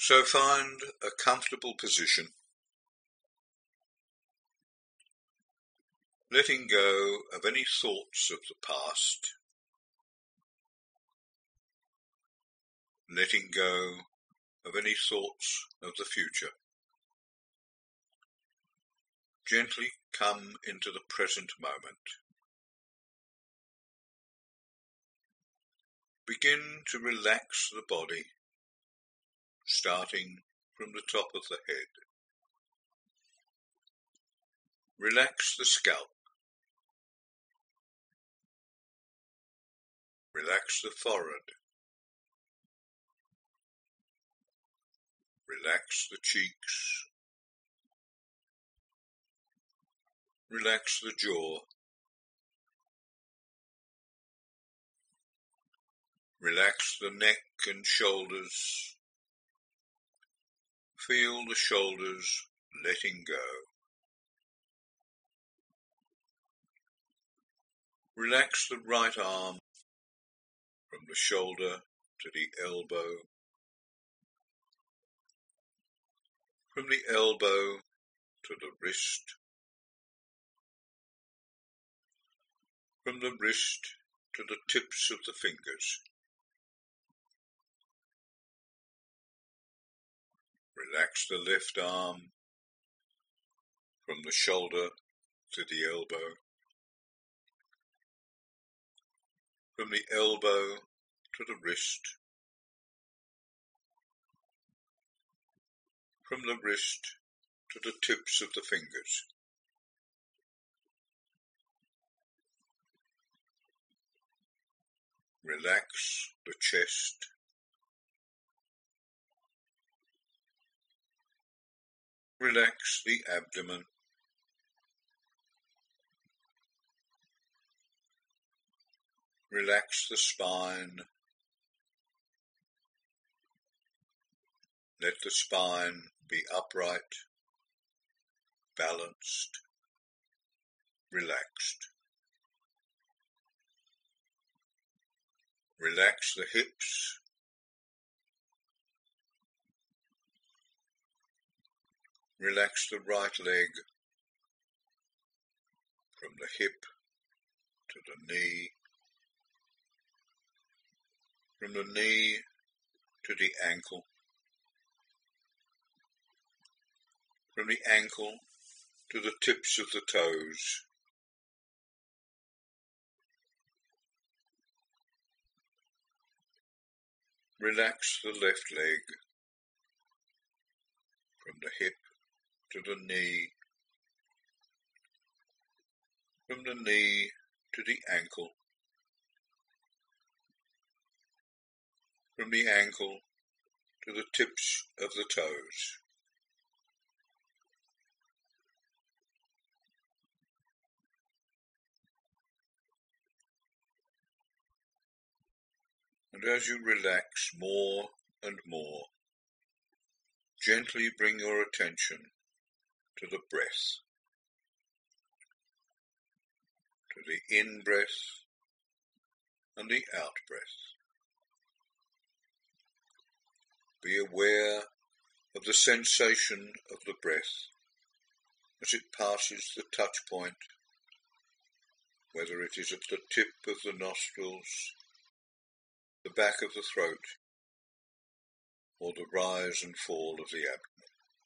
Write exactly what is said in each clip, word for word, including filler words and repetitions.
So find a comfortable position, letting go of any thoughts of the past, letting go of any thoughts of the future. Gently come into the present moment. Begin to relax the body, starting from the top of the head. Relax the scalp. Relax the forehead. Relax the cheeks. Relax the jaw. Relax the neck and shoulders. Feel the shoulders letting go. Relax the right arm from the shoulder to the elbow, from the elbow to the wrist, from the wrist to the tips of the fingers. Relax the left arm from the shoulder to the elbow, from the elbow to the wrist, from the wrist to the tips of the fingers. Relax the chest. Relax the abdomen. Relax the spine. Let the spine be upright, balanced, relaxed. Relax the hips. Relax the right leg from the hip to the knee, from the knee to the ankle, from the ankle to the tips of the toes. Relax the left leg from the hip to the knee, from the knee to the ankle, from the ankle to the tips of the toes. And as you relax more and more, gently bring your attention to the breath, to the in-breath and the out-breath. Be aware of the sensation of the breath as it passes the touch point, whether it is at the tip of the nostrils, the back of the throat, or the rise and fall of the abdomen.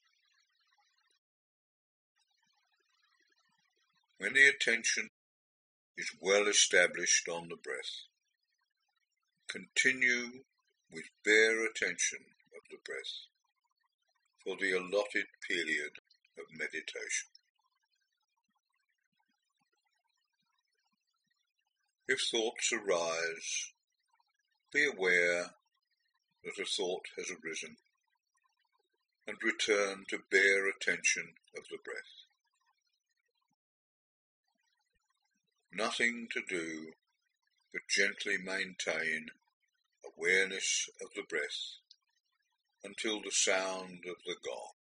When the attention is well established on the breath, continue with bare attention of the breath for the allotted period of meditation. If thoughts arise, be aware that a thought has arisen and return to bare attention of the breath. Nothing to do but gently maintain awareness of the breath until the sound of the gong.